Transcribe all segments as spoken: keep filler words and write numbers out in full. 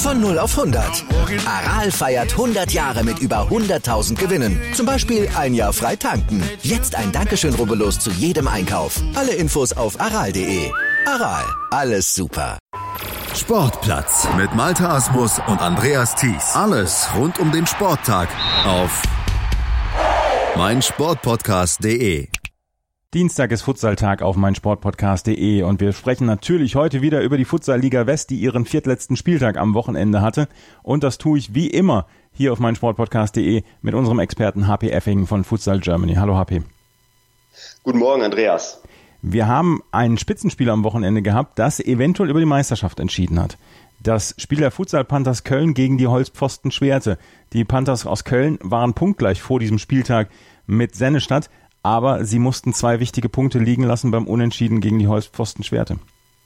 Von null auf hundert. Aral feiert hundert Jahre mit über hunderttausend Gewinnen. Zum Beispiel ein Jahr frei tanken. Jetzt ein Dankeschön, rubbellos zu jedem Einkauf. Alle Infos auf aral punkt de. Aral, alles super. Sportplatz mit Malte Asmus und Andreas Thies. Alles rund um den Sporttag auf meinsportpodcast punkt de. Dienstag ist Futsaltag auf meinsportpodcast punkt de und wir sprechen natürlich heute wieder über die Futsal-Liga West, die ihren viertletzten Spieltag am Wochenende hatte. Und das tue ich wie immer hier auf meinsportpodcast punkt de mit unserem Experten H P Effing von Futsal Germany. Hallo H P. Guten Morgen, Andreas. Wir haben ein Spitzenspiel am Wochenende gehabt, das eventuell über die Meisterschaft entschieden hat. Das Spiel der Futsal Panthers Köln gegen die Holzpfosten Schwerte. Die Panthers aus Köln waren punktgleich vor diesem Spieltag mit Sennestadt, aber sie mussten zwei wichtige Punkte liegen lassen beim Unentschieden gegen die Holzpfosten Schwerte.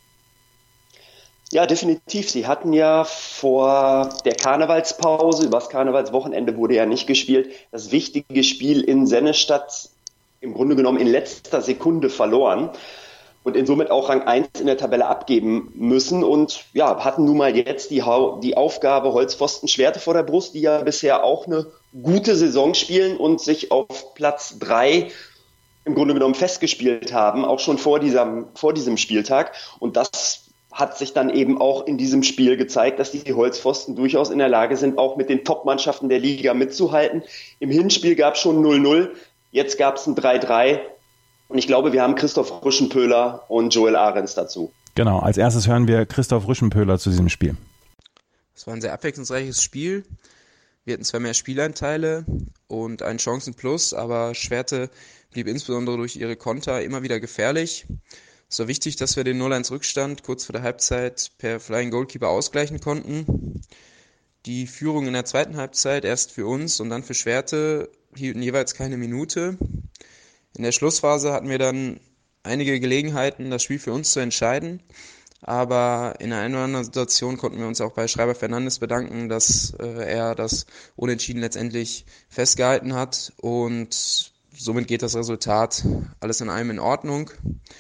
Ja, definitiv. Sie hatten ja vor der Karnevalspause, übers Karnevalswochenende wurde ja nicht gespielt, das wichtige Spiel in Sennestadt im Grunde genommen in letzter Sekunde verloren und in somit auch Rang eins in der Tabelle abgeben müssen und ja, hatten nun mal jetzt die, die Aufgabe Holzpfosten Schwerte vor der Brust, die ja bisher auch eine gute Saison spielen und sich auf Platz drei im Grunde genommen festgespielt haben, auch schon vor diesem, vor diesem Spieltag. Und das hat sich dann eben auch in diesem Spiel gezeigt, dass die Holzpfosten durchaus in der Lage sind, auch mit den Top-Mannschaften der Liga mitzuhalten. Im Hinspiel gab es schon null null, jetzt gab es ein drei drei. Und ich glaube, wir haben Christoph Rüschenpöhler und Joel Ahrens dazu. Genau, als erstes hören wir Christoph Rüschenpöhler zu diesem Spiel. Es war ein sehr abwechslungsreiches Spiel. Wir hatten zwar mehr Spielanteile und einen Chancenplus, aber Schwerte blieb insbesondere durch ihre Konter immer wieder gefährlich. Es war wichtig, dass wir den null eins Rückstand kurz vor der Halbzeit per Flying Goalkeeper ausgleichen konnten. Die Führung in der zweiten Halbzeit erst für uns und dann für Schwerte hielten jeweils keine Minute. In der Schlussphase hatten wir dann einige Gelegenheiten, das Spiel für uns zu entscheiden. Aber in einer oder anderen Situation konnten wir uns auch bei Schreiber Fernandes bedanken, dass äh, er das Unentschieden letztendlich festgehalten hat. Und somit geht das Resultat alles in allem in Ordnung.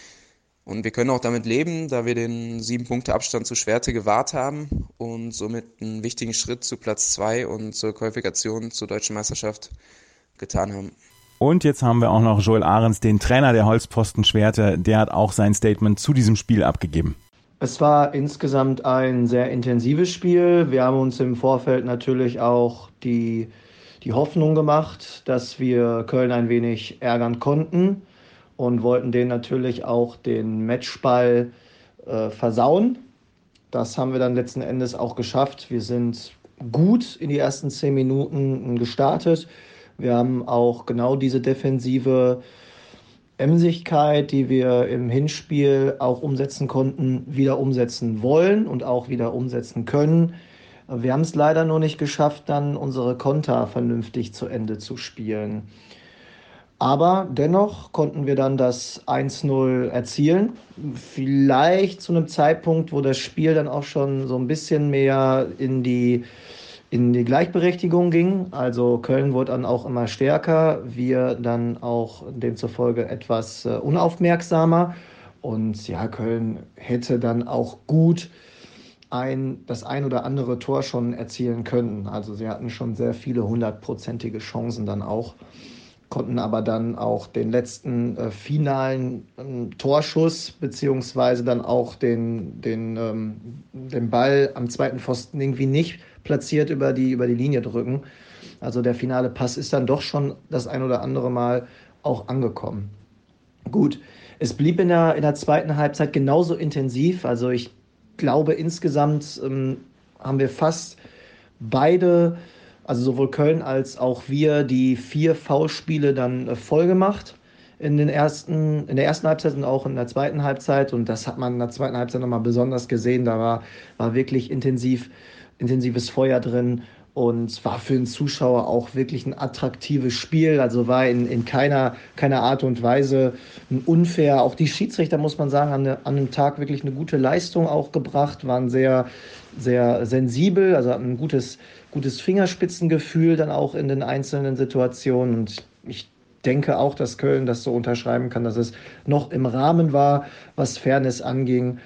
Und wir können auch damit leben, da wir den sieben Punkte Abstand zu Schwerte gewahrt haben und somit einen wichtigen Schritt zu Platz zwei und zur Qualifikation zur Deutschen Meisterschaft getan haben. Und jetzt haben wir auch noch Joel Ahrens, den Trainer der Holzpfosten Schwerte. Der hat auch sein Statement zu diesem Spiel abgegeben. Es war insgesamt ein sehr intensives Spiel. Wir haben uns im Vorfeld natürlich auch die, die Hoffnung gemacht, dass wir Köln ein wenig ärgern konnten und wollten denen natürlich auch den Matchball äh, versauen. Das haben wir dann letzten Endes auch geschafft. Wir sind gut in die ersten zehn Minuten gestartet. Wir haben auch genau diese defensive Emsigkeit, die wir im Hinspiel auch umsetzen konnten, wieder umsetzen wollen und auch wieder umsetzen können. Wir haben es leider nur nicht geschafft, dann unsere Konter vernünftig zu Ende zu spielen. Aber dennoch konnten wir dann das eins null erzielen. Vielleicht zu einem Zeitpunkt, wo das Spiel dann auch schon so ein bisschen mehr in die in die Gleichberechtigung ging. Also Köln wurde dann auch immer stärker, wir dann auch demzufolge etwas äh, unaufmerksamer. Und ja, Köln hätte dann auch gut ein, das ein oder andere Tor schon erzielen können. Also sie hatten schon sehr viele hundertprozentige Chancen dann auch, konnten aber dann auch den letzten äh, finalen äh, Torschuss beziehungsweise dann auch den, den, ähm, den Ball am zweiten Pfosten irgendwie nicht platziert über die, über die Linie drücken. Also der finale Pass ist dann doch schon das ein oder andere Mal auch angekommen. Gut, es blieb in der, in der zweiten Halbzeit genauso intensiv. Also ich glaube, insgesamt ähm, haben wir fast beide, also sowohl Köln als auch wir, die vier Foulspiele dann äh, voll gemacht in, den ersten, in der ersten Halbzeit und auch in der zweiten Halbzeit. Und das hat man in der zweiten Halbzeit nochmal besonders gesehen. Da war, war wirklich intensiv intensives Feuer drin und war für den Zuschauer auch wirklich ein attraktives Spiel. Also war in, in keiner, keiner Art und Weise unfair. Auch die Schiedsrichter, muss man sagen, haben an einem Tag wirklich eine gute Leistung auch gebracht, waren sehr, sehr sensibel, also hatten ein gutes, gutes Fingerspitzengefühl dann auch in den einzelnen Situationen. Und ich denke auch, dass Köln das so unterschreiben kann, dass es noch im Rahmen war, was Fairness anging.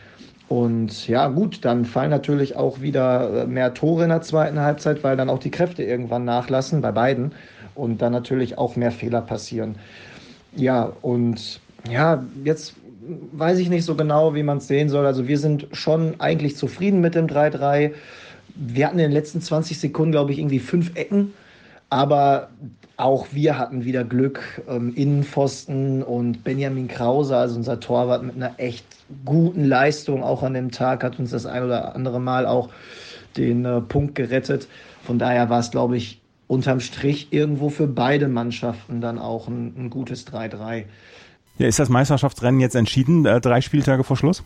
Und ja gut, dann fallen natürlich auch wieder mehr Tore in der zweiten Halbzeit, weil dann auch die Kräfte irgendwann nachlassen bei beiden und dann natürlich auch mehr Fehler passieren. Ja, und ja, jetzt weiß ich nicht so genau, wie man es sehen soll. Also wir sind schon eigentlich zufrieden mit dem drei drei. Wir hatten in den letzten zwanzig Sekunden, glaube ich, irgendwie fünf Ecken. Aber auch wir hatten wieder Glück. Ähm, Innenpfosten und Benjamin Krause, also unser Torwart mit einer echt guten Leistung, auch an dem Tag, hat uns das ein oder andere Mal auch den äh, Punkt gerettet. Von daher war es, glaube ich, unterm Strich irgendwo für beide Mannschaften dann auch ein, ein gutes drei drei. Ja, ist das Meisterschaftsrennen jetzt entschieden, äh, drei Spieltage vor Schluss?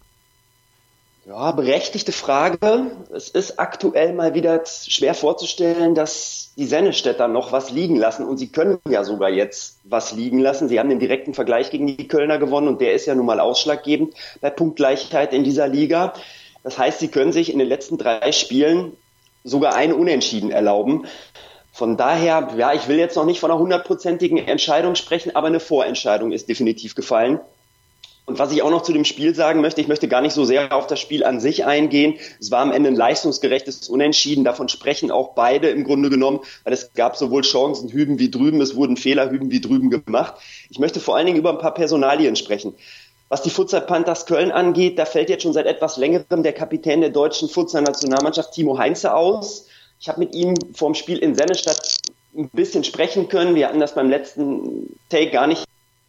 Ja, berechtigte Frage. Es ist aktuell mal wieder schwer vorzustellen, dass die Sennestädter noch was liegen lassen. Und sie können ja sogar jetzt was liegen lassen. Sie haben den direkten Vergleich gegen die Kölner gewonnen und der ist ja nun mal ausschlaggebend bei Punktgleichheit in dieser Liga. Das heißt, sie können sich in den letzten drei Spielen sogar ein Unentschieden erlauben. Von daher, ja, ich will jetzt noch nicht von einer hundertprozentigen Entscheidung sprechen, aber eine Vorentscheidung ist definitiv gefallen. Und was ich auch noch zu dem Spiel sagen möchte, ich möchte gar nicht so sehr auf das Spiel an sich eingehen. Es war am Ende ein leistungsgerechtes Unentschieden. Davon sprechen auch beide im Grunde genommen, weil es gab sowohl Chancen hüben wie drüben, es wurden Fehler hüben wie drüben gemacht. Ich möchte vor allen Dingen über ein paar Personalien sprechen. Was die Futsal Panthers Köln angeht, da fällt jetzt schon seit etwas längerem der Kapitän der deutschen Futsal-Nationalmannschaft Timo Heinze aus. Ich habe mit ihm vor dem Spiel in Sennestadt ein bisschen sprechen können. Wir hatten das beim letzten Take gar nicht.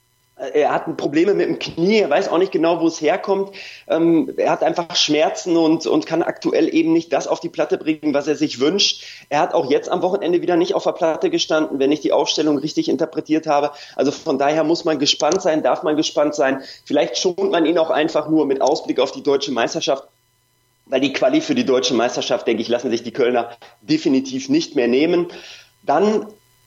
Er hat Probleme mit dem Knie, er weiß auch nicht genau, wo es herkommt. Ähm, er hat einfach Schmerzen und, und kann aktuell eben nicht das auf die Platte bringen, was er sich wünscht. Er hat auch jetzt am Wochenende wieder nicht auf der Platte gestanden, wenn ich die Aufstellung richtig interpretiert habe. Also von daher muss man gespannt sein, darf man gespannt sein. Vielleicht schont man ihn auch einfach nur mit Ausblick auf die deutsche Meisterschaft. Weil die Quali für die deutsche Meisterschaft, denke ich, lassen sich die Kölner definitiv nicht mehr nehmen. Dann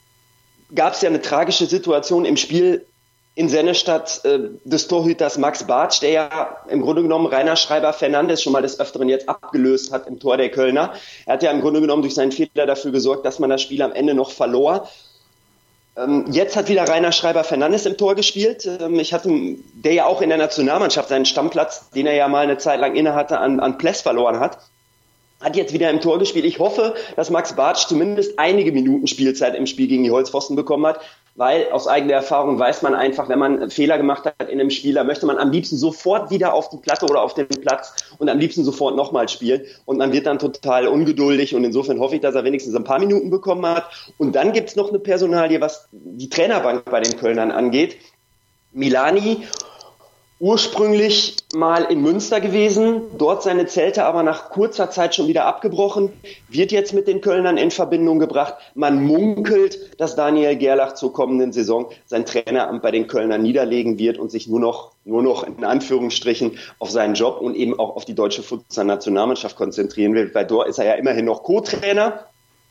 gab es ja eine tragische Situation im Spiel in Sennestadt äh, des Torhüters Max Bartsch, der ja im Grunde genommen Rainer Schreiber-Fernandes schon mal des Öfteren jetzt abgelöst hat im Tor der Kölner. Er hat ja im Grunde genommen durch seinen Fehler dafür gesorgt, dass man das Spiel am Ende noch verlor. Ähm, jetzt hat wieder Rainer Schreiber-Fernandes im Tor gespielt. Ähm, ich hatte, der ja auch in der Nationalmannschaft seinen Stammplatz, den er ja mal eine Zeit lang innehatte, an, an Pless verloren hat. Hat jetzt wieder im Tor gespielt. Ich hoffe, dass Max Bartsch zumindest einige Minuten Spielzeit im Spiel gegen die Holzpfosten bekommen hat, weil aus eigener Erfahrung weiß man einfach, wenn man Fehler gemacht hat in einem Spiel, da möchte man am liebsten sofort wieder auf die Platte oder auf den Platz und am liebsten sofort nochmal spielen und man wird dann total ungeduldig und insofern hoffe ich, dass er wenigstens ein paar Minuten bekommen hat. Und dann gibt es noch eine Personalie, was die Trainerbank bei den Kölnern angeht. Milani, ursprünglich mal in Münster gewesen, dort seine Zelte aber nach kurzer Zeit schon wieder abgebrochen, wird jetzt mit den Kölnern in Verbindung gebracht. Man munkelt, dass Daniel Gerlach zur kommenden Saison sein Traineramt bei den Kölnern niederlegen wird und sich nur noch, nur noch in Anführungsstrichen auf seinen Job und eben auch auf die deutsche Futsal-Nationalmannschaft konzentrieren will, weil dort ist er ja immerhin noch Co-Trainer.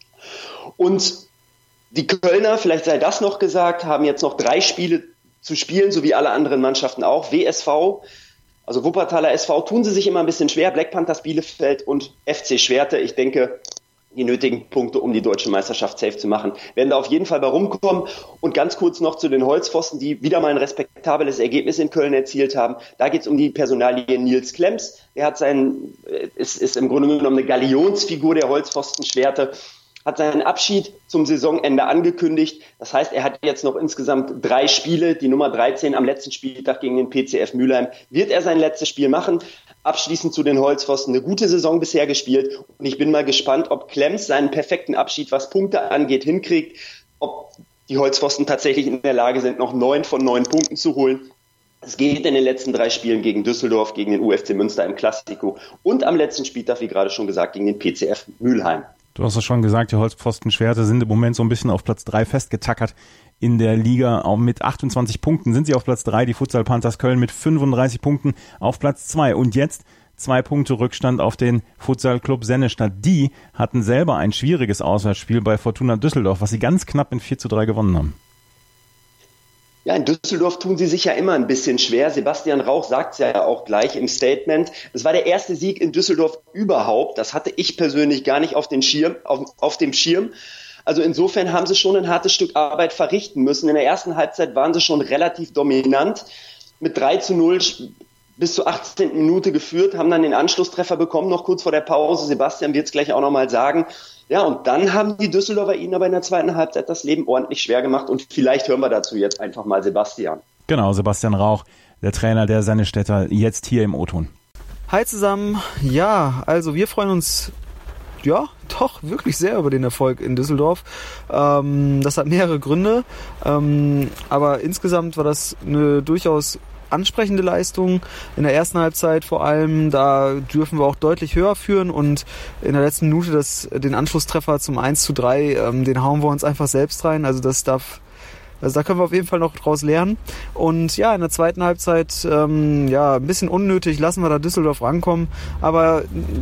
Und die Kölner, vielleicht sei das noch gesagt, haben jetzt noch drei Spiele zu spielen, so wie alle anderen Mannschaften auch. W S V, also Wuppertaler S V, tun sie sich immer ein bisschen schwer. Black Panthers Bielefeld und F C Schwerte, ich denke, die nötigen Punkte, um die deutsche Meisterschaft safe zu machen, werden da auf jeden Fall bei rumkommen. Und ganz kurz noch zu den Holzpfosten, die wieder mal ein respektables Ergebnis in Köln erzielt haben. Da geht es um die Personalie Nils Klemms. Er hat seinen, ist, ist im Grunde genommen eine Galionsfigur der Holzpfosten-Schwerte, hat seinen Abschied zum Saisonende angekündigt. Das heißt, er hat jetzt noch insgesamt drei Spiele. Die Nummer dreizehn am letzten Spieltag gegen den P C F Mülheim wird er sein letztes Spiel machen. Abschließend zu den Holzpfosten. Eine gute Saison bisher gespielt. Und ich bin mal gespannt, ob Klemms seinen perfekten Abschied, was Punkte angeht, hinkriegt. Ob die Holzpfosten tatsächlich in der Lage sind, noch neun von neun Punkten zu holen. Es geht in den letzten drei Spielen gegen Düsseldorf, gegen den U F C Münster im Klassiko und am letzten Spieltag, wie gerade schon gesagt, gegen den P C F Mülheim. Du hast es schon gesagt, die Holzpfosten-Schwerte sind im Moment so ein bisschen auf Platz drei festgetackert in der Liga. Auch mit achtundzwanzig Punkten sind sie auf Platz drei, die Futsal Panthers Köln mit fünfunddreißig Punkten auf Platz zwei. Und jetzt zwei Punkte Rückstand auf den Futsal Club Sennestadt. Die hatten selber ein schwieriges Auswärtsspiel bei Fortuna Düsseldorf, was sie ganz knapp in vier zu drei gewonnen haben. Ja, in Düsseldorf tun sie sich ja immer ein bisschen schwer. Sebastian Rauch sagt es ja auch gleich im Statement. Es war der erste Sieg in Düsseldorf überhaupt. Das hatte ich persönlich gar nicht auf den Schirm, auf, auf dem Schirm. Also insofern haben sie schon ein hartes Stück Arbeit verrichten müssen. In der ersten Halbzeit waren sie schon relativ dominant. Mit drei zu null bis zur achtzehnten Minute geführt, haben dann den Anschlusstreffer bekommen, noch kurz vor der Pause. Sebastian wird es gleich auch nochmal sagen. Ja, und dann haben die Düsseldorfer ihnen aber in der zweiten Halbzeit das Leben ordentlich schwer gemacht. Und vielleicht hören wir dazu jetzt einfach mal Sebastian. Genau, Sebastian Rauch, der Trainer der Sennestädter, jetzt hier im O-Ton. Hi zusammen. Ja, also wir freuen uns ja doch wirklich sehr über den Erfolg in Düsseldorf. Ähm, das hat mehrere Gründe, ähm, aber insgesamt war das eine durchaus ansprechende Leistung in der ersten Halbzeit vor allem. Da dürfen wir auch deutlich höher führen und in der letzten Minute das, den Anschlusstreffer zum eins zu drei, ähm, den hauen wir uns einfach selbst rein. Also das darf Also da können wir auf jeden Fall noch draus lernen. Und ja, in der zweiten Halbzeit, ähm, ja, ein bisschen unnötig, lassen wir da Düsseldorf rankommen. Aber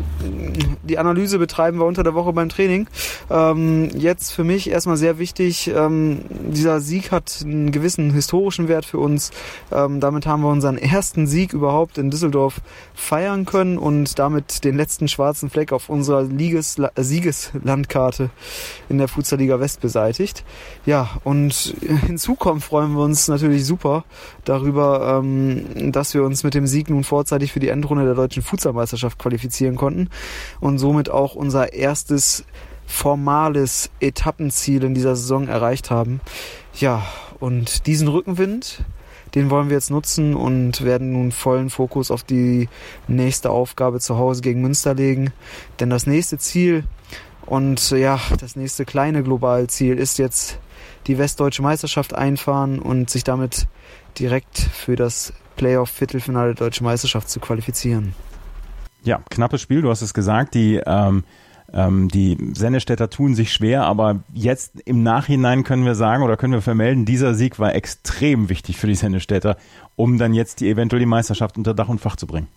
die Analyse betreiben wir unter der Woche beim Training. Ähm, jetzt für mich erstmal sehr wichtig, ähm, dieser Sieg hat einen gewissen historischen Wert für uns. Ähm, damit haben wir unseren ersten Sieg überhaupt in Düsseldorf feiern können und damit den letzten schwarzen Fleck auf unserer Liges- Siegeslandkarte in der Futsal-Liga West beseitigt. Ja, und hinzu kommt, freuen wir uns natürlich super darüber, ähm, dass wir uns mit dem Sieg nun vorzeitig für die Endrunde der Deutschen Futsalmeisterschaft qualifizieren konnten und somit auch unser erstes formales Etappenziel in dieser Saison erreicht haben. Ja, und diesen Rückenwind, den wollen wir jetzt nutzen und werden nun vollen Fokus auf die nächste Aufgabe zu Hause gegen Münster legen. Denn das nächste Ziel und ja, das nächste kleine Globalziel ist jetzt die Westdeutsche Meisterschaft einfahren und sich damit direkt für das Playoff-Viertelfinale der Deutschen Meisterschaft zu qualifizieren. Ja, knappes Spiel, du hast es gesagt, die, ähm, ähm, die Sennestädter tun sich schwer, aber jetzt im Nachhinein können wir sagen oder können wir vermelden, dieser Sieg war extrem wichtig für die Sennestädter, um dann jetzt die eventuell die Meisterschaft unter Dach und Fach zu bringen.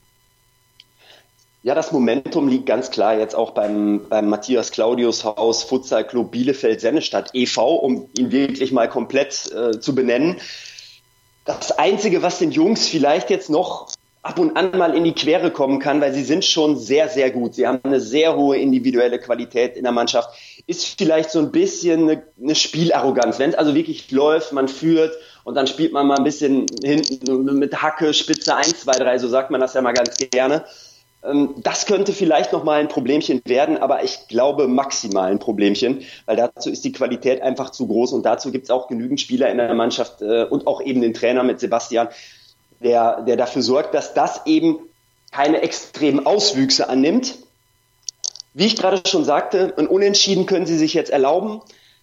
Ja, das Momentum liegt ganz klar jetzt auch beim, beim Matthias Claudius Haus Futsal Club Bielefeld-Sennestadt e V, um ihn wirklich mal komplett äh, zu benennen. Das Einzige, was den Jungs vielleicht jetzt noch ab und an mal in die Quere kommen kann, weil sie sind schon sehr, sehr gut. Sie haben eine sehr hohe individuelle Qualität in der Mannschaft, ist vielleicht so ein bisschen eine, eine Spielarroganz. Wenn es also wirklich läuft, man führt und dann spielt man mal ein bisschen hinten mit Hacke, Spitze eins, zwei, drei, so sagt man das ja mal ganz gerne. Das könnte vielleicht nochmal ein Problemchen werden, aber ich glaube maximal ein Problemchen, weil dazu ist die Qualität einfach zu groß und dazu gibt es auch genügend Spieler in der Mannschaft äh, und auch eben den Trainer mit Sebastian, der, der dafür sorgt, dass das eben keine extremen Auswüchse annimmt. Wie ich gerade schon sagte, ein Unentschieden können sie sich jetzt erlauben.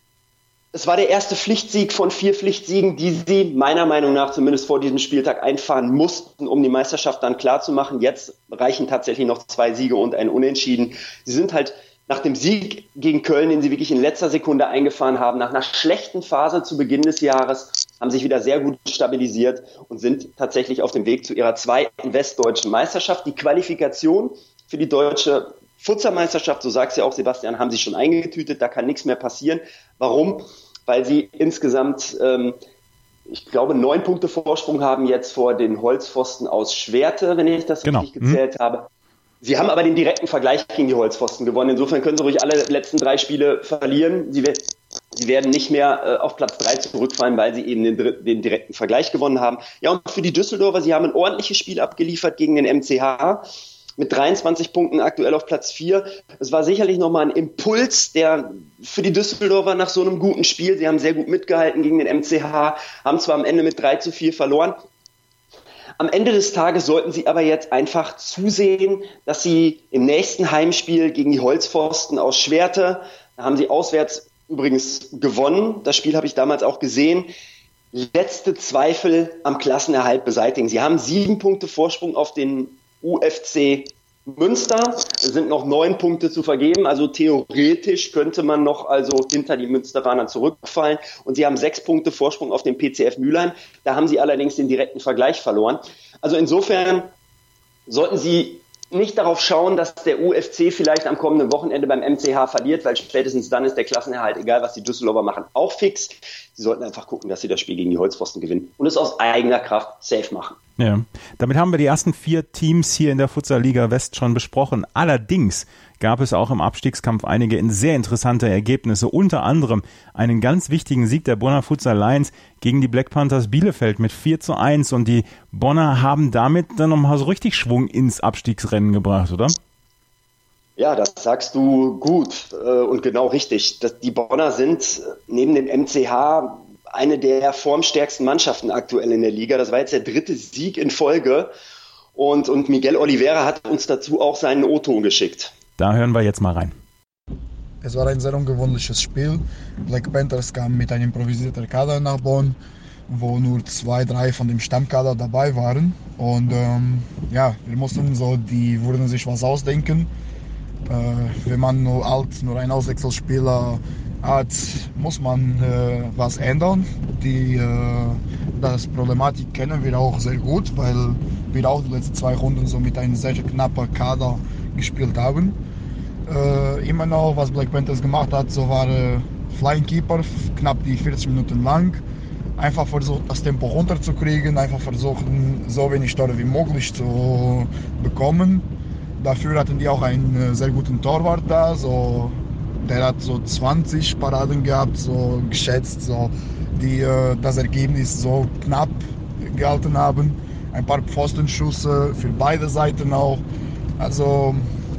Es war der erste Pflichtsieg von vier Pflichtsiegen, die sie meiner Meinung nach zumindest vor diesem Spieltag einfahren mussten, um die Meisterschaft dann klar zu machen. Jetzt reichen tatsächlich noch zwei Siege und ein Unentschieden. Sie sind halt nach dem Sieg gegen Köln, den sie wirklich in letzter Sekunde eingefahren haben, nach einer schlechten Phase zu Beginn des Jahres, haben sich wieder sehr gut stabilisiert und sind tatsächlich auf dem Weg zu ihrer zweiten westdeutschen Meisterschaft. Die Qualifikation für die deutsche Futsalmeisterschaft, so sagt sie auch Sebastian, haben sie schon eingetütet, da kann nichts mehr passieren. Warum? Weil sie insgesamt, ähm, ich glaube, neun Punkte Vorsprung haben jetzt vor den Holzpfosten aus Schwerte, wenn ich das genau. richtig gezählt mhm. habe. Sie haben aber den direkten Vergleich gegen die Holzpfosten gewonnen. Insofern können sie ruhig alle letzten drei Spiele verlieren. Sie, sie werden nicht mehr äh, auf Platz drei zurückfallen, weil sie eben den, den direkten Vergleich gewonnen haben. Ja, und für die Düsseldorfer, sie haben ein ordentliches Spiel abgeliefert gegen den M C H. Mit dreiundzwanzig Punkten aktuell auf Platz vier. Es war sicherlich nochmal ein Impuls, der für die Düsseldorfer nach so einem guten Spiel, sie haben sehr gut mitgehalten gegen den M C H, haben zwar am Ende mit drei zu vier verloren. Am Ende des Tages sollten sie aber jetzt einfach zusehen, dass sie im nächsten Heimspiel gegen die Holzpfosten aus Schwerte, da haben sie auswärts übrigens gewonnen, das Spiel habe ich damals auch gesehen, letzte Zweifel am Klassenerhalt beseitigen. Sie haben sieben Punkte Vorsprung auf den U F C Münster. Es sind noch neun Punkte zu vergeben, also theoretisch könnte man noch also hinter die Münsteraner zurückfallen und sie haben sechs Punkte Vorsprung auf den P C F Mülheim. Da haben sie allerdings den direkten Vergleich verloren. Also insofern sollten sie nicht darauf schauen, dass der U F C vielleicht am kommenden Wochenende beim M C H verliert, weil spätestens dann ist der Klassenerhalt, egal was die Düsseldorfer machen, auch fix. Sie sollten einfach gucken, dass sie das Spiel gegen die Holzpfosten gewinnen und es aus eigener Kraft safe machen. Ja, damit haben wir die ersten vier Teams hier in der Futsal-Liga West schon besprochen. Allerdings gab es auch im Abstiegskampf einige sehr interessante Ergebnisse, unter anderem einen ganz wichtigen Sieg der Bonner Futsal Lions gegen die Black Panthers Bielefeld mit vier zu eins und die Bonner haben damit dann nochmal so richtig Schwung ins Abstiegsrennen gebracht, oder? Ja, das sagst du gut und genau richtig. Die Bonner sind neben dem M C H eine der formstärksten Mannschaften aktuell in der Liga. Das war jetzt der dritte Sieg in Folge und, und Miguel Oliveira hat uns dazu auch seinen O-Ton geschickt. Da hören wir jetzt mal rein. Es war ein sehr ungewöhnliches Spiel. Black Panthers kam mit einem improvisierten Kader nach Bonn, wo nur zwei, drei von dem Stammkader dabei waren. Und ähm, ja, wir mussten so, die wurden sich was ausdenken. Äh, wenn man nur alt, nur einen Auswechselspieler hat, muss man äh, was ändern. Die äh, das Problematik kennen wir auch sehr gut, weil wir auch die letzten zwei Runden so mit einem sehr knappen Kader gespielt haben. Äh, immer noch, was Black Panthers gemacht hat, so war äh, Flying Keeper, knapp die vierzig Minuten lang. Einfach versucht, das Tempo runterzukriegen, einfach versuchen, so wenig Tore wie möglich zu bekommen. Dafür hatten die auch einen äh, sehr guten Torwart da, so der hat so zwanzig Paraden gehabt, so geschätzt, so, die äh, das Ergebnis so knapp gehalten haben. Ein paar Pfostenschüsse für beide Seiten auch. Also,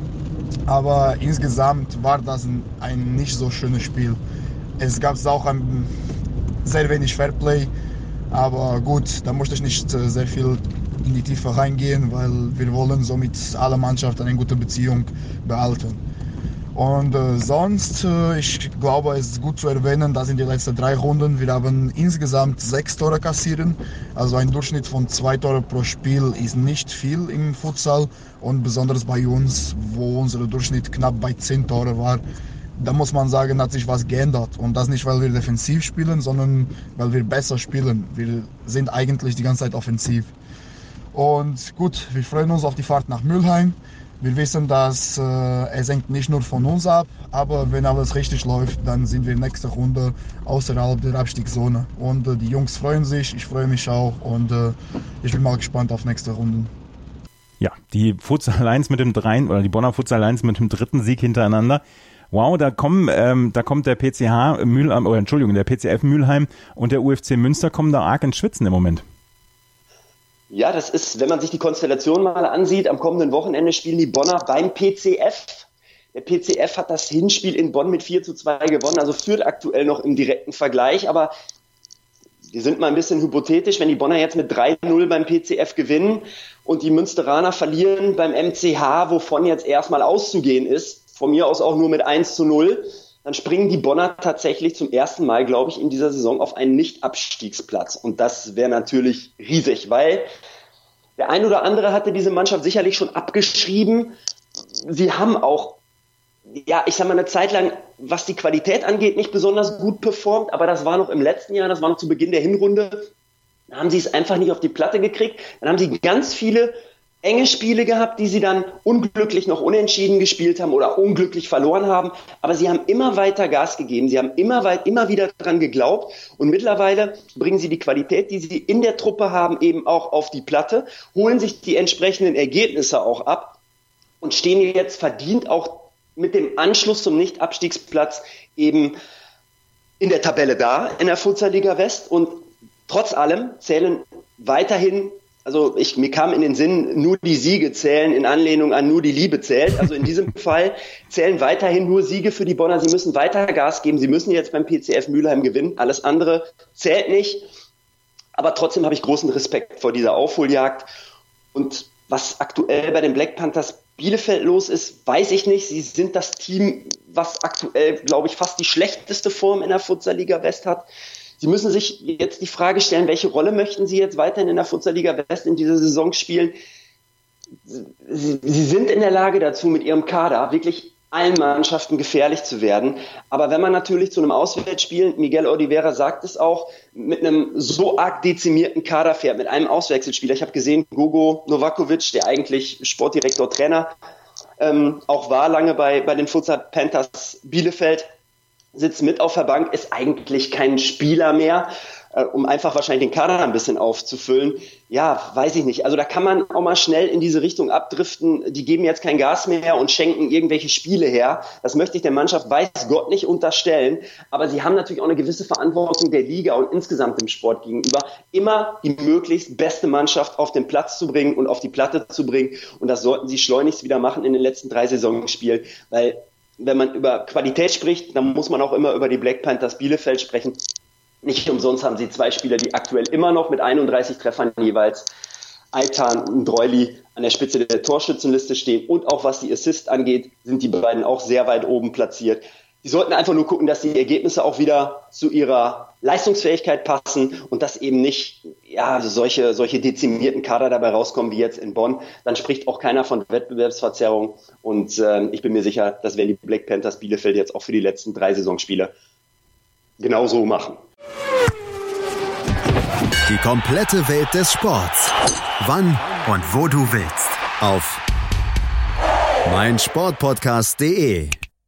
aber insgesamt war das ein, ein nicht so schönes Spiel. Es gab auch ein, sehr wenig Fairplay, aber gut, da musste ich nicht äh, sehr viel in die Tiefe reingehen, weil wir wollen so mit aller Mannschaft eine gute Beziehung behalten. Und äh, sonst, äh, ich glaube, es ist gut zu erwähnen, dass in den letzten drei Runden wir haben insgesamt sechs Tore kassieren. Also ein Durchschnitt von zwei Tore pro Spiel ist nicht viel im Futsal und besonders bei uns, wo unser Durchschnitt knapp bei zehn Tore war. Da muss man sagen, hat sich was geändert. Und das nicht, weil wir defensiv spielen, sondern weil wir besser spielen. Wir sind eigentlich die ganze Zeit offensiv. Und gut, wir freuen uns auf die Fahrt nach Mülheim. Wir wissen, dass äh, es hängt nicht nur von uns ab, aber wenn alles richtig läuft, dann sind wir nächste Runde außerhalb der Abstiegszone. Und äh, die Jungs freuen sich, ich freue mich auch und äh, ich bin mal gespannt auf nächste Runde. Ja, die Futsal Lions mit dem dreien oder die Bonner Futsal Lions mit dem dritten Sieg hintereinander. Wow, da kommen, ähm, da kommt der P C H Mülheim, oder Entschuldigung, der P C F Mülheim und der U F C Münster kommen da arg ins Schwitzen im Moment. Ja, das ist, wenn man sich die Konstellation mal ansieht, am kommenden Wochenende spielen die Bonner beim P C F. Der P C F hat das Hinspiel in Bonn mit vier zu zwei gewonnen, also führt aktuell noch im direkten Vergleich, aber wir sind mal ein bisschen hypothetisch, wenn die Bonner jetzt mit drei null beim P C F gewinnen und die Münsteraner verlieren beim M C H, wovon jetzt erstmal auszugehen ist, von mir aus auch nur mit eins zu null, dann springen die Bonner tatsächlich zum ersten Mal, glaube ich, in dieser Saison auf einen Nicht-Abstiegsplatz. Und das wäre natürlich riesig, weil der ein oder andere hatte diese Mannschaft sicherlich schon abgeschrieben. Sie haben auch, ja, ich sag mal, eine Zeit lang, was die Qualität angeht, nicht besonders gut performt, aber das war noch im letzten Jahr, das war noch zu Beginn der Hinrunde. Da haben sie es einfach nicht auf die Platte gekriegt. Dann haben sie ganz viele enge Spiele gehabt, die sie dann unglücklich noch unentschieden gespielt haben oder unglücklich verloren haben. Aber sie haben immer weiter Gas gegeben. Sie haben immer weit, immer wieder dran geglaubt. Und mittlerweile bringen sie die Qualität, die sie in der Truppe haben, eben auch auf die Platte, holen sich die entsprechenden Ergebnisse auch ab und stehen jetzt verdient auch mit dem Anschluss zum Nicht-Abstiegsplatz eben in der Tabelle da, in der Futsal-Liga West. Und trotz allem zählen weiterhin, also ich, mir kam in den Sinn, nur die Siege zählen in Anlehnung an nur die Liebe zählt. Also in diesem Fall zählen weiterhin nur Siege für die Bonner. Sie müssen weiter Gas geben. Sie müssen jetzt beim P C F Mülheim gewinnen. Alles andere zählt nicht. Aber trotzdem habe ich großen Respekt vor dieser Aufholjagd. Und was aktuell bei den Black Panthers Bielefeld los ist, weiß ich nicht. Sie sind das Team, was aktuell, glaube ich, fast die schlechteste Form in der Futsal-Liga West hat. Sie müssen sich jetzt die Frage stellen, welche Rolle möchten Sie jetzt weiterhin in der Futsal-Liga West in dieser Saison spielen? Sie, Sie sind in der Lage dazu, mit Ihrem Kader wirklich allen Mannschaften gefährlich zu werden. Aber wenn man natürlich zu einem Auswärtsspiel, Miguel Oliveira sagt es auch, mit einem so arg dezimierten Kader fährt, mit einem Auswechselspieler. Ich habe gesehen, Gogo Novakovic, der eigentlich Sportdirektor, Trainer, ähm, auch war lange bei, bei den Futsal Panthers Bielefeld. sitzt mit auf der Bank, ist eigentlich kein Spieler mehr, äh, um einfach wahrscheinlich den Kader ein bisschen aufzufüllen. Ja, weiß ich nicht. Also da kann man auch mal schnell in diese Richtung abdriften. Die geben jetzt kein Gas mehr und schenken irgendwelche Spiele her. Das möchte ich der Mannschaft, weiß Gott, nicht unterstellen. Aber sie haben natürlich auch eine gewisse Verantwortung der Liga und insgesamt dem Sport gegenüber, immer die möglichst beste Mannschaft auf den Platz zu bringen und auf die Platte zu bringen. Und das sollten sie schleunigst wieder machen in den letzten drei Saisonspielen, weil wenn man über Qualität spricht, dann muss man auch immer über die Black Panthers Bielefeld sprechen. Nicht umsonst haben sie zwei Spieler, die aktuell immer noch mit einunddreißig Treffern jeweils, Aytan und Droili, an der Spitze der Torschützenliste stehen. Und auch was die Assist angeht, sind die beiden auch sehr weit oben platziert. Die sollten einfach nur gucken, dass die Ergebnisse auch wieder zu ihrer Leistungsfähigkeit passen und dass eben nicht ja, solche, solche dezimierten Kader dabei rauskommen wie jetzt in Bonn. Dann spricht auch keiner von Wettbewerbsverzerrung. Und äh, ich bin mir sicher, das werden die Black Panthers Bielefeld jetzt auch für die letzten drei Saisonspiele genauso machen. Die komplette Welt des Sports. Wann und wo du willst. Auf meinsportpodcast punkt de.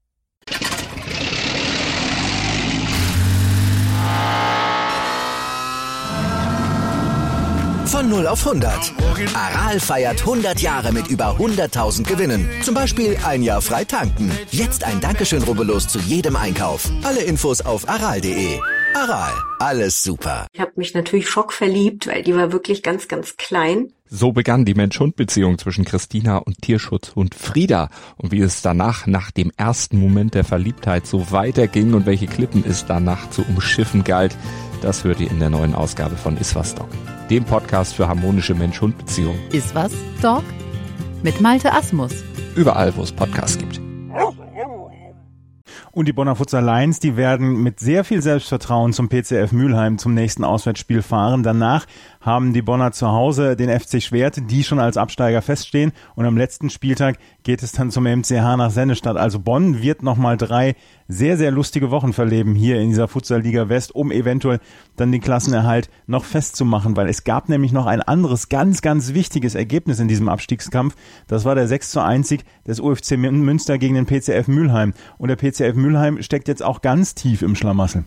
Von null auf hundert. Aral feiert hundert Jahre mit über hunderttausend Gewinnen. Zum Beispiel ein Jahr frei tanken. Jetzt ein Dankeschön, rubbellos zu jedem Einkauf. Alle Infos auf aral punkt de. Aral, alles super. Ich habe mich natürlich schockverliebt, weil die war wirklich ganz, ganz klein. So begann die Mensch-Hund-Beziehung zwischen Christina und Tierschutzhund Frieda. Und wie es danach, nach dem ersten Moment der Verliebtheit, so weiterging und welche Klippen es danach zu umschiffen galt, das hört ihr in der neuen Ausgabe von Iswas Dog, dem Podcast für harmonische Mensch-Hund-Beziehungen. Iswas Dog mit Malte Asmus. Überall, wo es Podcasts gibt. Und die Bonner Futsal Lions, die werden mit sehr viel Selbstvertrauen zum P C F Mülheim zum nächsten Auswärtsspiel fahren. Danach haben die Bonner zu Hause den F C Schwerte, die schon als Absteiger feststehen. Und am letzten Spieltag geht es dann zum M C H nach Sennestadt. Also Bonn wird nochmal drei sehr, sehr lustige Wochen verleben hier in dieser Futsal-Liga West, um eventuell dann den Klassenerhalt noch festzumachen. Weil es gab nämlich noch ein anderes ganz, ganz wichtiges Ergebnis in diesem Abstiegskampf. Das war der sechs zu eins Sieg des U F C Münster gegen den P C F Mülheim. Und der P C F Mülheim steckt jetzt auch ganz tief im Schlamassel.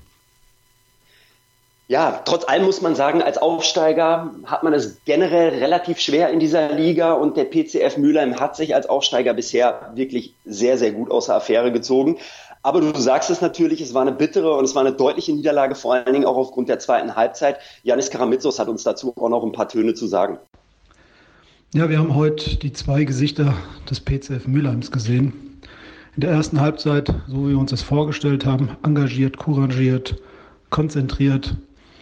Ja, trotz allem muss man sagen, als Aufsteiger hat man es generell relativ schwer in dieser Liga und der P C F Mülheim hat sich als Aufsteiger bisher wirklich sehr, sehr gut aus der Affäre gezogen. Aber du sagst es natürlich, es war eine bittere und es war eine deutliche Niederlage, vor allen Dingen auch aufgrund der zweiten Halbzeit. Yannis Karamitsos hat uns dazu auch noch ein paar Töne zu sagen. Ja, wir haben heute die zwei Gesichter des P C F Mülheims gesehen. In der ersten Halbzeit, so wie wir uns das vorgestellt haben, engagiert, couragiert, konzentriert,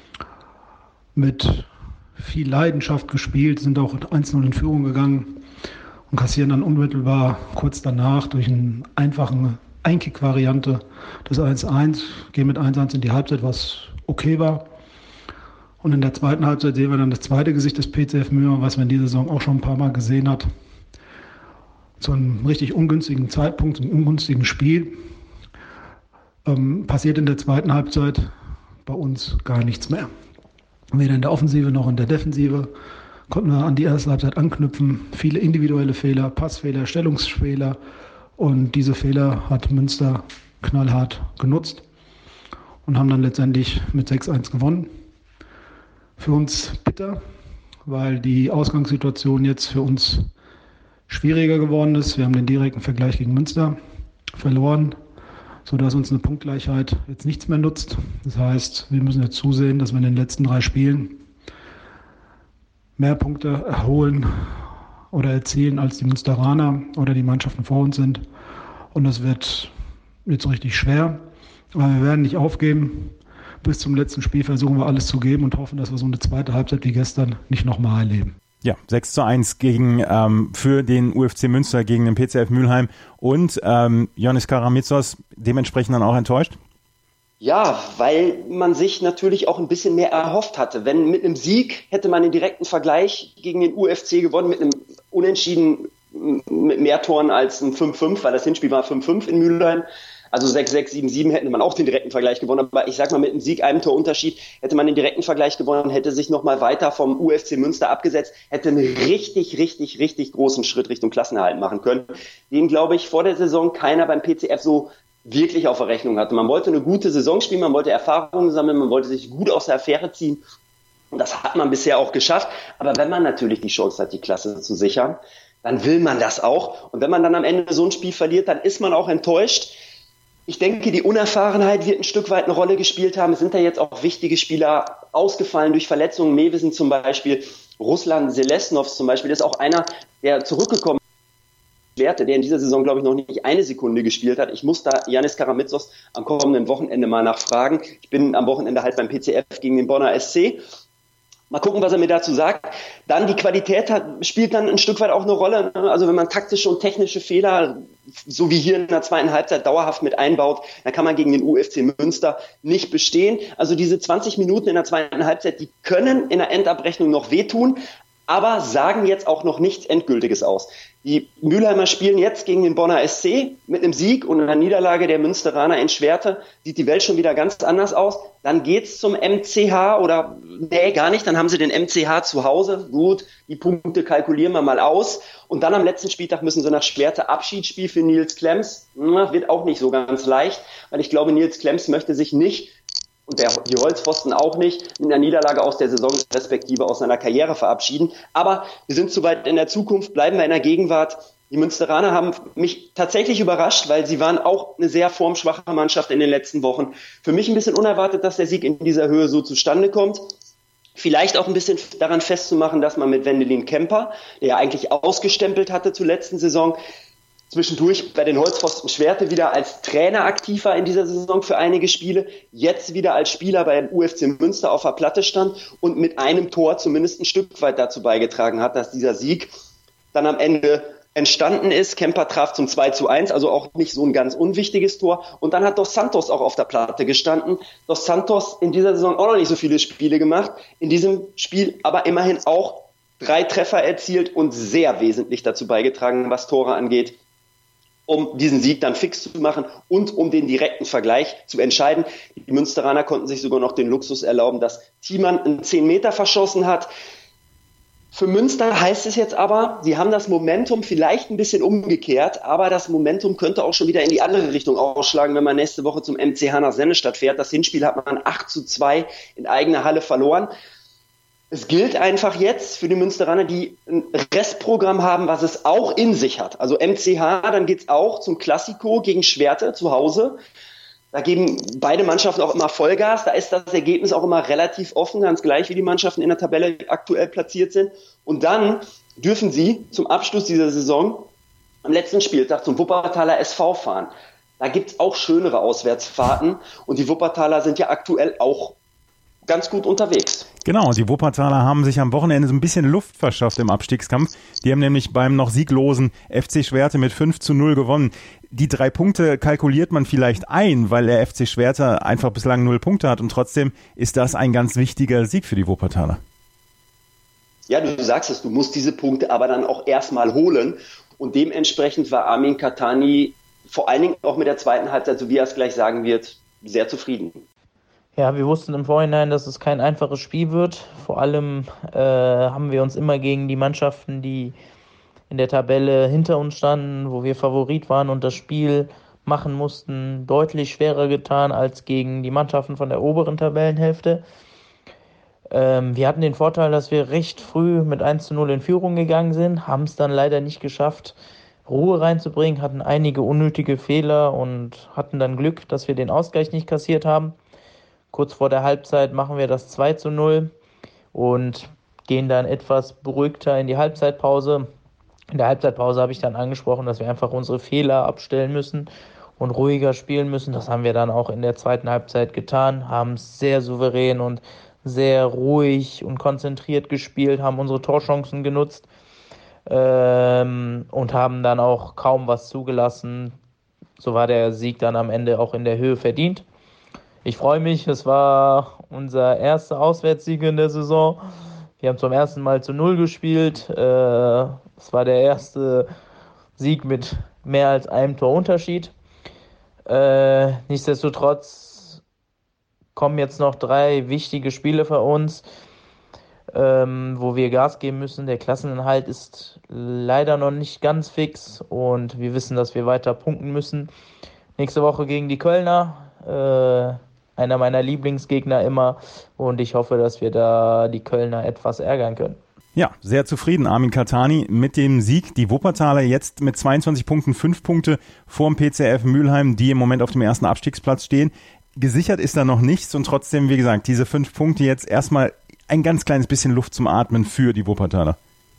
mit viel Leidenschaft gespielt, sind auch eins null in Führung gegangen und kassieren dann unmittelbar kurz danach durch eine einfache Einkick-Variante das eins eins, gehen mit eins eins in die Halbzeit, was okay war. Und in der zweiten Halbzeit sehen wir dann das zweite Gesicht des P C F Mülheim, was man in dieser Saison auch schon ein paar Mal gesehen hat. Zu einem richtig ungünstigen Zeitpunkt, einem ungünstigen Spiel, ähm, passiert in der zweiten Halbzeit bei uns gar nichts mehr. Weder in der Offensive noch in der Defensive konnten wir an die erste Halbzeit anknüpfen. Viele individuelle Fehler, Passfehler, Stellungsfehler. Und diese Fehler hat Münster knallhart genutzt und haben dann letztendlich mit sechs eins gewonnen. Für uns bitter, weil die Ausgangssituation jetzt für uns schwieriger geworden ist. Wir haben den direkten Vergleich gegen Münster verloren, sodass uns eine Punktgleichheit jetzt nichts mehr nutzt. Das heißt, wir müssen jetzt zusehen, dass wir in den letzten drei Spielen mehr Punkte erholen oder erzielen, als die Münsteraner oder die Mannschaften vor uns sind. Und das wird jetzt richtig schwer. Aber wir werden nicht aufgeben. Bis zum letzten Spiel versuchen wir alles zu geben und hoffen, dass wir so eine zweite Halbzeit wie gestern nicht nochmal erleben. Ja, sechs zu eins gegen, ähm, für den U F C Münster gegen den P C F Mülheim und ähm, Yannis Karamitsos dementsprechend dann auch enttäuscht? Ja, weil man sich natürlich auch ein bisschen mehr erhofft hatte. Wenn mit einem Sieg hätte man den direkten Vergleich gegen den U F C gewonnen, mit einem Unentschieden mit mehr Toren als ein fünf fünf, weil das Hinspiel war fünf fünf in Mülheim. Also sechs sechs, sieben sieben hätte man auch den direkten Vergleich gewonnen. Aber ich sag mal, mit einem Sieg, einem Torunterschied, hätte man den direkten Vergleich gewonnen, hätte sich nochmal weiter vom U F C Münster abgesetzt, hätte einen richtig, richtig, richtig großen Schritt Richtung Klassenerhalt machen können. Den, glaube ich, vor der Saison keiner beim P C F so wirklich auf der Rechnung hatte. Man wollte eine gute Saison spielen, man wollte Erfahrungen sammeln, man wollte sich gut aus der Affäre ziehen. Und das hat man bisher auch geschafft. Aber wenn man natürlich die Chance hat, die Klasse zu sichern, dann will man das auch. Und wenn man dann am Ende so ein Spiel verliert, dann ist man auch enttäuscht. Ich denke, die Unerfahrenheit wird ein Stück weit eine Rolle gespielt haben. Es sind da jetzt auch wichtige Spieler ausgefallen durch Verletzungen. Mewisen zum Beispiel, Ruslan Selesnov zum Beispiel, das ist auch einer, der zurückgekommen ist, der in dieser Saison, glaube ich, noch nicht eine Sekunde gespielt hat. Ich muss da Yannis Karamitsos am kommenden Wochenende mal nachfragen. Ich bin am Wochenende halt beim P C F gegen den Bonner S C. Mal gucken, was er mir dazu sagt. Dann die Qualität hat, spielt dann ein Stück weit auch eine Rolle. Also wenn man taktische und technische Fehler, so wie hier in der zweiten Halbzeit, dauerhaft mit einbaut, dann kann man gegen den U F C Münster nicht bestehen. Also diese zwanzig Minuten in der zweiten Halbzeit, die können in der Endabrechnung noch wehtun, aber sagen jetzt auch noch nichts Endgültiges aus. Die Mülheimer spielen jetzt gegen den Bonner S C mit einem Sieg und einer Niederlage der Münsteraner in Schwerte. Sieht die Welt schon wieder ganz anders aus. Dann geht's zum M C H oder, nee, gar nicht. Dann haben sie den M C H zu Hause. Gut, die Punkte kalkulieren wir mal aus. Und dann am letzten Spieltag müssen sie nach Schwerte Abschiedsspiel für Nils Klemms. Na, wird auch nicht so ganz leicht, weil ich glaube, Nils Klemms möchte sich nicht, und der, die Holzpfosten auch nicht, mit einer Niederlage aus der Saison respektive aus seiner Karriere verabschieden. Aber wir sind zu weit in der Zukunft, bleiben wir in der Gegenwart. Die Münsteraner haben mich tatsächlich überrascht, weil sie waren auch eine sehr formschwache Mannschaft in den letzten Wochen. Für mich ein bisschen unerwartet, dass der Sieg in dieser Höhe so zustande kommt. Vielleicht auch ein bisschen daran festzumachen, dass man mit Wendelin Kemper, der ja eigentlich ausgestempelt hatte zur letzten Saison, zwischendurch bei den Holzpfosten Schwerte wieder als Trainer aktiv war in dieser Saison für einige Spiele, jetzt wieder als Spieler beim U F C Münster auf der Platte stand und mit einem Tor zumindest ein Stück weit dazu beigetragen hat, dass dieser Sieg dann am Ende entstanden ist. Kemper traf zum zwei zu eins, also auch nicht so ein ganz unwichtiges Tor. Und dann hat Dos Santos auch auf der Platte gestanden. Dos Santos in dieser Saison auch noch nicht so viele Spiele gemacht, in diesem Spiel aber immerhin auch drei Treffer erzielt und sehr wesentlich dazu beigetragen, was Tore angeht, um diesen Sieg dann fix zu machen und um den direkten Vergleich zu entscheiden. Die Münsteraner konnten sich sogar noch den Luxus erlauben, dass Thiemann einen zehn Meter verschossen hat. Für Münster heißt es jetzt aber, sie haben das Momentum vielleicht ein bisschen umgekehrt, aber das Momentum könnte auch schon wieder in die andere Richtung ausschlagen, wenn man nächste Woche zum M C H nach Sennestadt fährt. Das Hinspiel hat man acht zu zwei in eigener Halle verloren. Es gilt einfach jetzt für die Münsteraner, die ein Restprogramm haben, was es auch in sich hat. Also M C H, dann geht's auch zum Klassiko gegen Schwerte zu Hause. Da geben beide Mannschaften auch immer Vollgas. Da ist das Ergebnis auch immer relativ offen, ganz gleich wie die Mannschaften in der Tabelle aktuell platziert sind. Und dann dürfen sie zum Abschluss dieser Saison am letzten Spieltag zum Wuppertaler S V fahren. Da gibt's auch schönere Auswärtsfahrten und die Wuppertaler sind ja aktuell auch ganz gut unterwegs. Genau, die Wuppertaler haben sich am Wochenende so ein bisschen Luft verschafft im Abstiegskampf. Die haben nämlich beim noch sieglosen F C Schwerte mit fünf zu null gewonnen. Die drei Punkte kalkuliert man vielleicht ein, weil der F C Schwerte einfach bislang null Punkte hat und trotzdem ist das ein ganz wichtiger Sieg für die Wuppertaler. Ja, du sagst es, du musst diese Punkte aber dann auch erstmal holen und dementsprechend war Armin Katani vor allen Dingen auch mit der zweiten Halbzeit, so wie er es gleich sagen wird, sehr zufrieden. Ja, wir wussten im Vorhinein, dass es kein einfaches Spiel wird. Vor allem äh, haben wir uns immer gegen die Mannschaften, die in der Tabelle hinter uns standen, wo wir Favorit waren und das Spiel machen mussten, deutlich schwerer getan als gegen die Mannschaften von der oberen Tabellenhälfte. Ähm, wir hatten den Vorteil, dass wir recht früh mit eins zu null in Führung gegangen sind, haben es dann leider nicht geschafft, Ruhe reinzubringen, hatten einige unnötige Fehler und hatten dann Glück, dass wir den Ausgleich nicht kassiert haben. Kurz vor der Halbzeit machen wir das zwei zu null und gehen dann etwas beruhigter in die Halbzeitpause. In der Halbzeitpause habe ich dann angesprochen, dass wir einfach unsere Fehler abstellen müssen und ruhiger spielen müssen. Das haben wir dann auch in der zweiten Halbzeit getan, haben sehr souverän und sehr ruhig und konzentriert gespielt, haben unsere Torchancen genutzt ähm, und haben dann auch kaum was zugelassen. So war der Sieg dann am Ende auch in der Höhe verdient. Ich freue mich, es war unser erster Auswärtssieg in der Saison. Wir haben zum ersten Mal zu Null gespielt. Es war der erste Sieg mit mehr als einem Torunterschied. Nichtsdestotrotz kommen jetzt noch drei wichtige Spiele für uns, wo wir Gas geben müssen. Der Klassenerhalt ist leider noch nicht ganz fix und wir wissen, dass wir weiter punkten müssen. nächste Woche gegen die Kölner, äh, einer meiner Lieblingsgegner immer. Und ich hoffe, dass wir da die Kölner etwas ärgern können. Ja, sehr zufrieden, Armin Kattani, mit dem Sieg. Die Wuppertaler jetzt mit zweiundzwanzig Punkten, fünf Punkte vorm P C F Mülheim, die im Moment auf dem ersten Abstiegsplatz stehen. Gesichert ist da noch nichts und trotzdem, wie gesagt, diese fünf Punkte jetzt erstmal ein ganz kleines bisschen Luft zum Atmen für die Wuppertaler.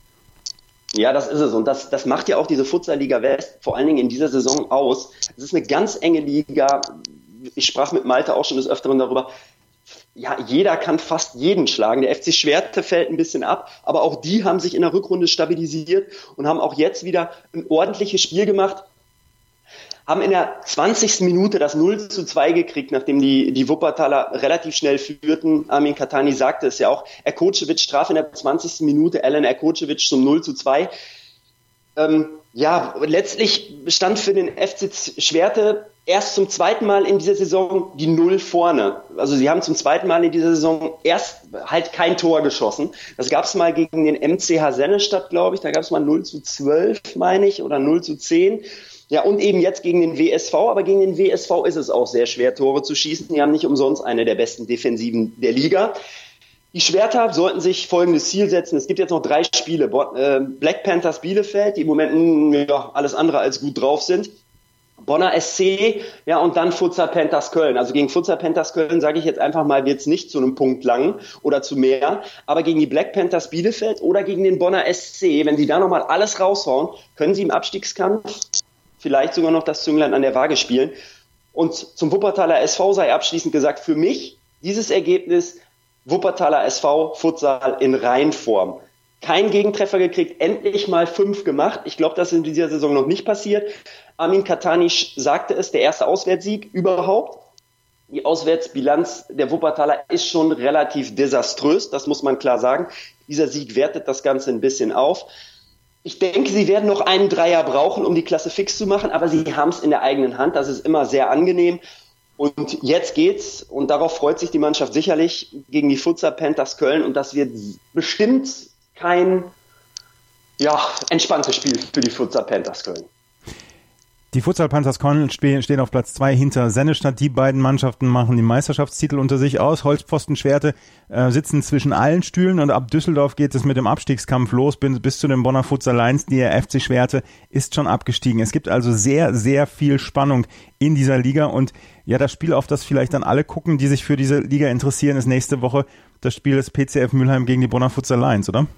Ja, das ist es. Und das, das macht ja auch diese Futsal-Liga West vor allen Dingen in dieser Saison aus. Es ist eine ganz enge Liga. Ich sprach mit Malte auch schon des Öfteren darüber. Ja, jeder kann fast jeden schlagen. Der F C Schwerte fällt ein bisschen ab, aber auch die haben sich in der Rückrunde stabilisiert und haben auch jetzt wieder ein ordentliches Spiel gemacht. Haben in der zwanzigsten Minute das null zu zwei gekriegt, nachdem die, die Wuppertaler relativ schnell führten. Armin Kattani sagte es ja auch. Erkočević traf in der zwanzigsten Minute Alan Erkočević zum null zu zwei. Ähm, ja, letztlich stand für den F C Schwerte erst zum zweiten Mal in dieser Saison die Null vorne. Also sie haben zum zweiten Mal in dieser Saison erst halt kein Tor geschossen. Das gab es mal gegen den M C H Sennestadt, glaube ich. Da gab es mal null zu zwölf, meine ich, oder null zu zehn. Ja, und eben jetzt gegen den W S V. Aber gegen den W S V ist es auch sehr schwer, Tore zu schießen. Die haben nicht umsonst eine der besten Defensiven der Liga. Die Schwerter sollten sich folgendes Ziel setzen. Es gibt jetzt noch drei Spiele. Black Panthers Bielefeld, die im Moment ja, alles andere als gut drauf sind. Bonner S C, ja, und dann Futsal Panthers Köln. Also gegen Futsal Panthers Köln, sage ich jetzt einfach mal, wird es nicht zu einem Punkt lang oder zu mehr. Aber gegen die Black Panthers Bielefeld oder gegen den Bonner S C, wenn sie da nochmal alles raushauen, können sie im Abstiegskampf vielleicht sogar noch das Zünglein an der Waage spielen. Und zum Wuppertaler S V sei abschließend gesagt, für mich dieses Ergebnis Wuppertaler S V Futsal in Reinform. Kein Gegentreffer gekriegt, endlich mal fünf gemacht. Ich glaube, das ist in dieser Saison noch nicht passiert. Armin Kattani sagte es, der erste Auswärtssieg überhaupt. Die Auswärtsbilanz der Wuppertaler ist schon relativ desaströs, das muss man klar sagen. Dieser Sieg wertet das Ganze ein bisschen auf. Ich denke, sie werden noch einen Dreier brauchen, um die Klasse fix zu machen, aber sie haben es in der eigenen Hand. Das ist immer sehr angenehm. Und jetzt geht's, und darauf freut sich die Mannschaft sicherlich, gegen die Futsal Panthers Köln. Und das wird bestimmt kein ja, entspanntes Spiel für die Futsal Panthers Köln. Die Futsal Panthers Köln stehen auf Platz zwei hinter Sennestadt. Die beiden Mannschaften machen den Meisterschaftstitel unter sich aus. Holzpfosten Schwerte äh, sitzen zwischen allen Stühlen und ab Düsseldorf geht es mit dem Abstiegskampf los bis, bis zu den Bonner Futsal Lions. Der F C Schwerte ist schon abgestiegen. Es gibt also sehr, sehr viel Spannung in dieser Liga und ja, das Spiel, auf das vielleicht dann alle gucken, die sich für diese Liga interessieren, ist nächste Woche das Spiel des P C F Mülheim gegen die Bonner Futsal Lions, oder?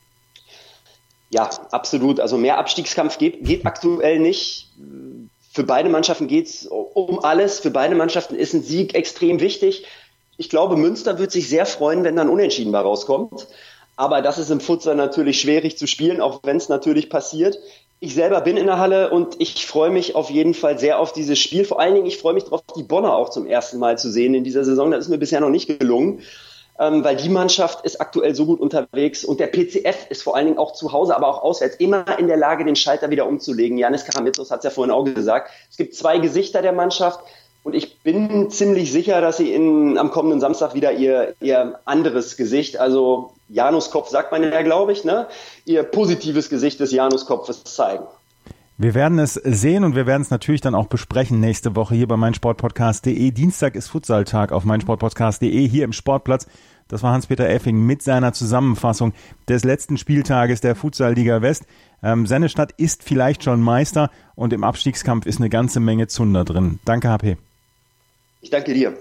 Ja, absolut. Also mehr Abstiegskampf geht, geht aktuell nicht. Für beide Mannschaften geht es um alles. Für beide Mannschaften ist ein Sieg extrem wichtig. Ich glaube, Münster wird sich sehr freuen, wenn dann Unentschieden mal rauskommt. Aber das ist im Futsal natürlich schwierig zu spielen, auch wenn es natürlich passiert. Ich selber bin in der Halle und ich freue mich auf jeden Fall sehr auf dieses Spiel. Vor allen Dingen, ich freue mich darauf, die Bonner auch zum ersten Mal zu sehen in dieser Saison. Das ist mir bisher noch nicht gelungen. Ähm, weil die Mannschaft ist aktuell so gut unterwegs und der P C F ist vor allen Dingen auch zu Hause, aber auch auswärts immer in der Lage, den Schalter wieder umzulegen. Janis Karamitsos hat es ja vorhin auch gesagt. Es gibt zwei Gesichter der Mannschaft und ich bin ziemlich sicher, dass sie in, am kommenden Samstag wieder ihr, ihr anderes Gesicht, also Januskopf sagt man ja, glaube ich, ne, ihr positives Gesicht des Januskopfes zeigen. Wir werden es sehen und wir werden es natürlich dann auch besprechen nächste Woche hier bei meinsportpodcast punkt de. Dienstag ist Futsaltag auf meinsportpodcast punkt de hier im Sportplatz. Das war Hans-Peter Effing mit seiner Zusammenfassung des letzten Spieltages der Futsal-Liga West. Ähm, Sennestadt ist vielleicht schon Meister und im Abstiegskampf ist eine ganze Menge Zunder drin. Danke, H P. Ich danke dir.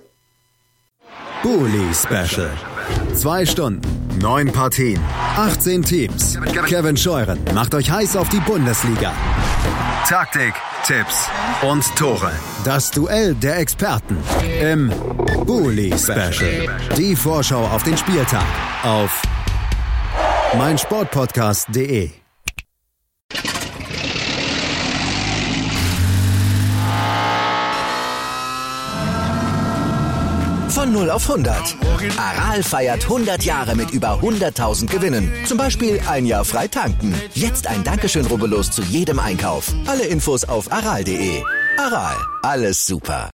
Bully Special. Zwei Stunden, neun Partien, achtzehn Teams. Kevin Scheuren macht euch heiß auf die Bundesliga. Taktik, Tipps und Tore. Das Duell der Experten im Bully Special. Die Vorschau auf den Spieltag auf meinsportpodcast punkt de. Von null auf hundert. Aral feiert hundert Jahre mit über hunderttausend Gewinnen. Zum Beispiel ein Jahr frei tanken. Jetzt ein Dankeschön, rubbellos zu jedem Einkauf. Alle Infos auf aral punkt de. Aral, alles super.